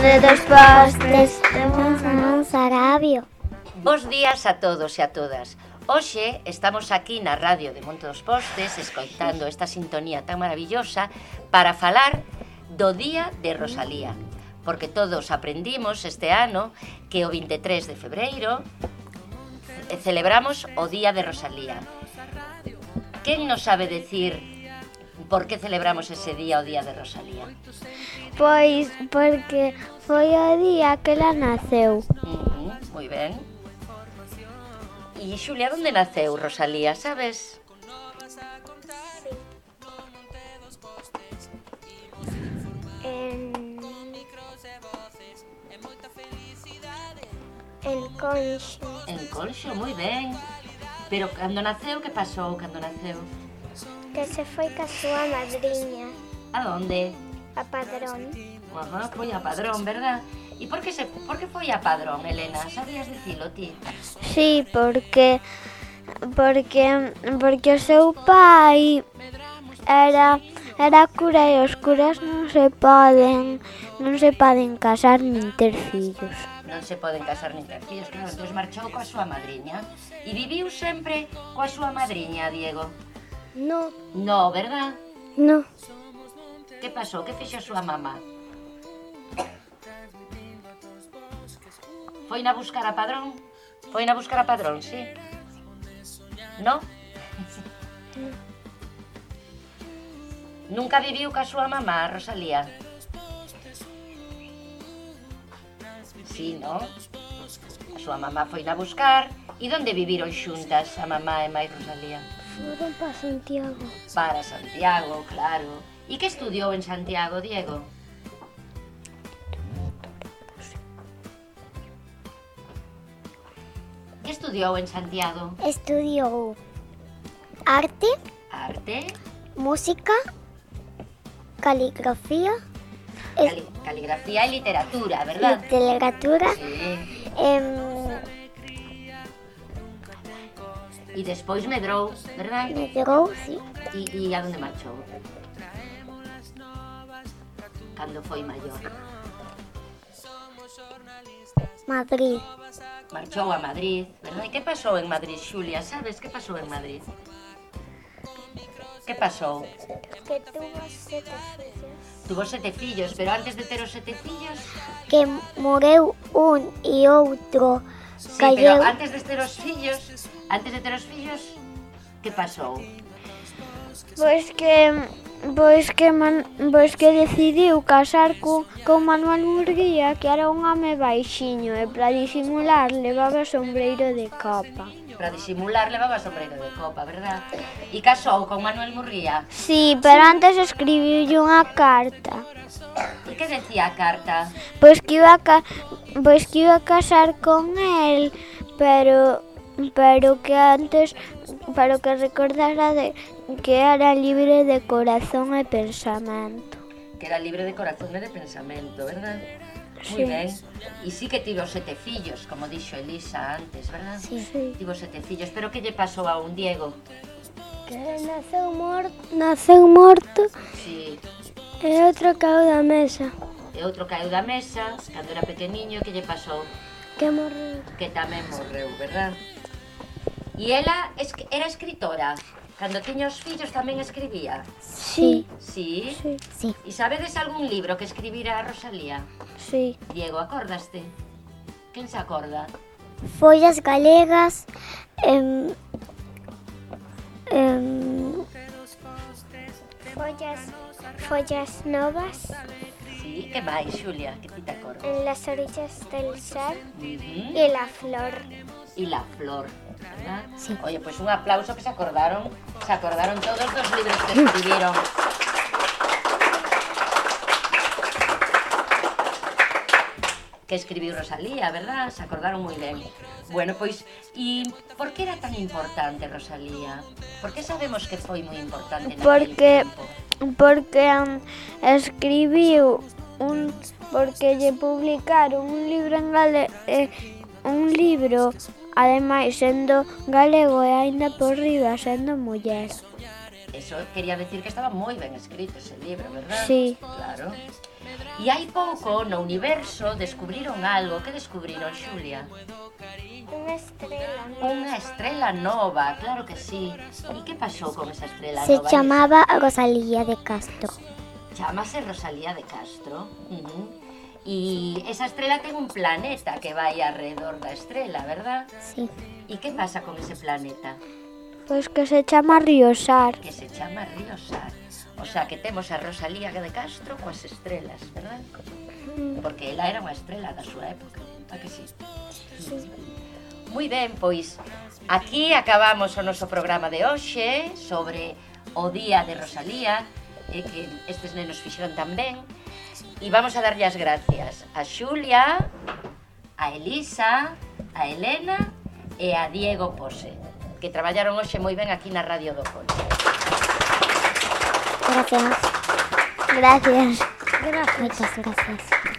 Monte dos Postes, temos un Sarabio. Bos días a todos e a todas. Hoxe estamos aquí na radio de Monte dos Postes escoitando esta sintonía tan maravillosa para falar do Día de Rosalía, porque todos aprendimos este ano que o 23 de febreiro celebramos o Día de Rosalía. Quen nos sabe decir por que celebramos ese día, o Día de Rosalía? Pois porque foi o día que ela naceu. Moi ben. E Xulia, onde naceu Rosalía, sabes? En Conxo. En Conxo, moi ben. Pero cando naceu, que pasou cando naceu? Que se foi ca súa madriña, A onde? a Padrón. Ajá, foi a Padrón, verdad? E por que foi a Padrón, Elena? Sabías dicilo ti? Sí, porque o seu pai era cura e os curas non se poden casar nin ter fillos. Non se poden casar nin ter fillos, claro, entón marchou coa súa madriña. E viviu sempre coa súa madriña, Diego? No, No, verdad? no. Que pasou? Que fixo a súa mamá? Foi na buscar a Padrón? Foi na buscar a Padrón, sí? No? Nunca viviu ca súa mamá, Rosalía? Sí, no? A súa mamá foi na buscar. E onde viviron xuntas a mamá e máis Rosalía? Foron para Santiago. Para Santiago, claro. E que estudiou en Santiago, Diego? Que estudiou en Santiago? Estudiou arte, Arte, música, caligrafía, caligrafía e literatura, verdad? literatura, Sí. E despois medrou, verdad? medrou, sí. E a onde marchou? Cando foi maior? Madrid. Marchou a Madrid, verdad? E que pasou en Madrid, Xulia? Sabes que pasou en Madrid? Que pasou? Que tuvo 7 fillos. Tuvo 7 fillos, pero antes de ter os 7 fillos... Que morreu un e outro Sí, calleu. pero antes de ter os fillos, que pasou? Pois que decidiu casar con Manuel Murguía, que era un home baixiño, e para disimular levaba sombreiro de copa. Para disimular levaba sombreiro de copa, verdad? E casou con Manuel Murguía. Sí, pero antes escribiulle unha carta. E que decía a carta? Pois que iba a casar con el, pero que recordara que era libre de corazón e pensamento. Que era libre de corazón e de pensamento, verdad? Sí. Moi ben. E sí que tivo 7 fillos, como dixo Elisa antes, verdad? Sí. Tivo 7 fillos, pero que lle pasou a un, Diego? Que naceu morto Sí. e outro caeu da mesa. E outro caeu da mesa, cando era pequeniño, que lle pasou? Que morreu. Que tamén morreu, verdad? E ela era escritora. Cando tiña os fillos tamén escribía. Sí. Sí? Sí. E sabedes algún libro que escribira a Rosalía? Sí. Diego, acordaste? Quen se acorda? Follas galegas, follas novas, Sí, que máis, Xulia? Que ti te acordas? en las orillas del ser Uh-huh. y la flor. E la flor, verdad? Sí. Oye, pues un aplauso que se acordaron todos dos libros que escribieron. Que escribiu Rosalía, verdad? Se acordaron moi ben. Bueno, pois, e por que era tan importante Rosalía? Por que sabemos que foi moi importante naquele tempo? Porque escribiu porque lle publicaron un libro en galego, ademais sendo galego e aínda por riba sendo muller. Eso quería decir que estaba moi ben escrito ese libro, verdad? Sí. Claro. E hai pouco no universo descubriron algo. Que descubriron, Xulia? Unha estrela. Unha estrela nova, claro que sí. E que pasou con esa estrela Se nova? chamaba Rosalía de Castro. Chámase Rosalía de Castro. E esa estrela ten un planeta que vai alrededor da estrela, verdad? Sí. E que pasa con ese planeta? Pois que se chama Riosar. Que se chama Riosar. O sea, que temos a Rosalía de Castro coas estrelas, verdad? Porque ela era unha estrela da súa época, a que sí? Sí. Moi ben, pois aquí acabamos o noso programa de hoxe sobre o Día de Rosalía, que estes nenos fixeron tamén. E vamos a darlle as gracias a Xulia, a Elisa, a Elena e a Diego Pose, que traballaron hoxe moi ben aquí na Radio do Conde. Gracias. Gracias. Muchas gracias.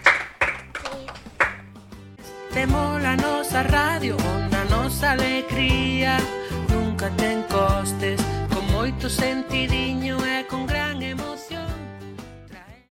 Temos a nosa radio, onde a nosa alegría nunca ten costes, con moito sentido.